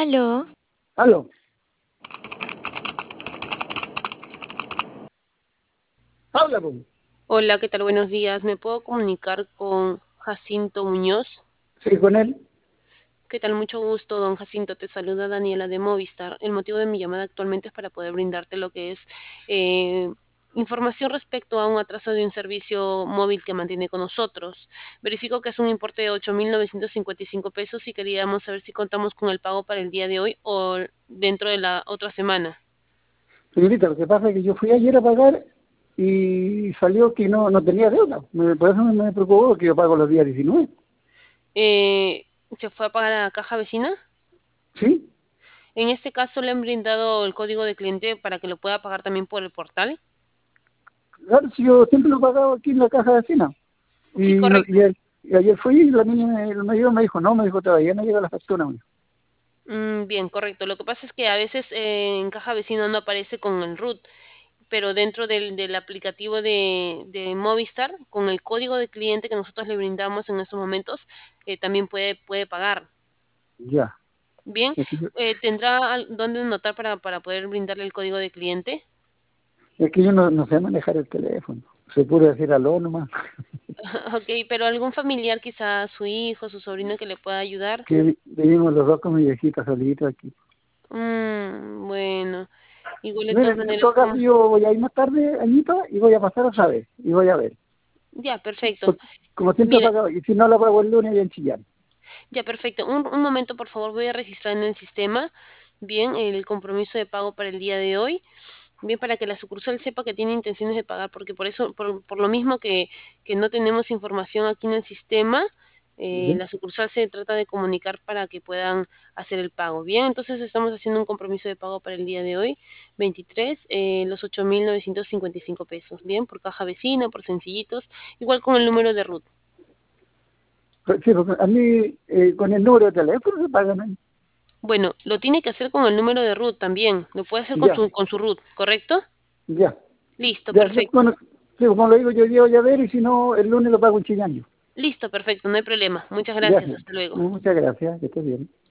Aló, Aló, habla, pues. Hola, ¿qué tal? Buenos días. ¿Me puedo comunicar con Jacinto Muñoz? Sí, con él. ¿Qué tal? Mucho gusto, don Jacinto. Te saluda Daniela de Movistar. El motivo de mi llamada actualmente es para poder brindarte lo que es eh, información respecto a un atraso de un servicio móvil que mantiene con nosotros. Verifico que es un importe de 8.955 pesos y queríamos saber si contamos con el pago para el día de hoy o dentro de la otra semana. Señorita, lo que pasa es que yo fui ayer a pagar y salió que no tenía deuda. Por eso me preocupó que yo pago los días 19. ¿Se fue a pagar a la caja vecina? ¿Sí? En este caso le han brindado el código de cliente para que lo pueda pagar también por el portal. Claro, si yo siempre lo he pagado aquí en la caja vecina. Sí, Y, correcto. y ayer fui y la niña me dijo, no, me dijo, todavía no llega la factura. Me dijo. Bien, correcto. Lo que pasa es que a veces en caja vecina no aparece con el root, pero dentro del aplicativo de Movistar, con el código de cliente que nosotros le brindamos en estos momentos, también puede pagar. Ya. Bien, Es que yo, ¿tendrá dónde anotar para poder brindarle el código de cliente? es que yo no sé manejar el teléfono. Se puede decir aló nomás. Ok, pero algún familiar, quizás su hijo, su sobrino que le pueda ayudar. Que vivimos los dos con mi viejita solitos aquí. Bueno, igual de Mire, todas en maneras, todo caso yo voy a ir más tarde, Añita, y voy a pasar otra vez. Y voy a ver. ya, perfecto. Pues, como siempre he Mira, pagado, y si no la pago el lunes, voy a enchillar. ya, perfecto. Un momento, por favor, voy a registrar en el sistema, bien, el compromiso de pago para el día de hoy, bien, para que la sucursal sepa que tiene intenciones de pagar, porque por eso, por lo mismo que no tenemos información aquí en el sistema, ¿Sí? la sucursal se trata de comunicar para que puedan hacer el pago. Bien, entonces estamos haciendo un compromiso de pago para el día de hoy, 23, los 8.955 pesos, bien, por caja vecina, por sencillitos, igual con el número de RUT. Sí, porque a mí con el número de teléfono se pagan ahí. Bueno, lo tiene que hacer con el número de root también. Lo puede hacer con Ya, su root, ¿correcto? ya, Listo, ya. perfecto. Bueno, sí, como lo digo, yo voy a ver y si no, el lunes lo pago en Chillán. Listo, perfecto, no hay problema. Muchas Ya, gracias, hasta luego. muchas gracias, que estés bien.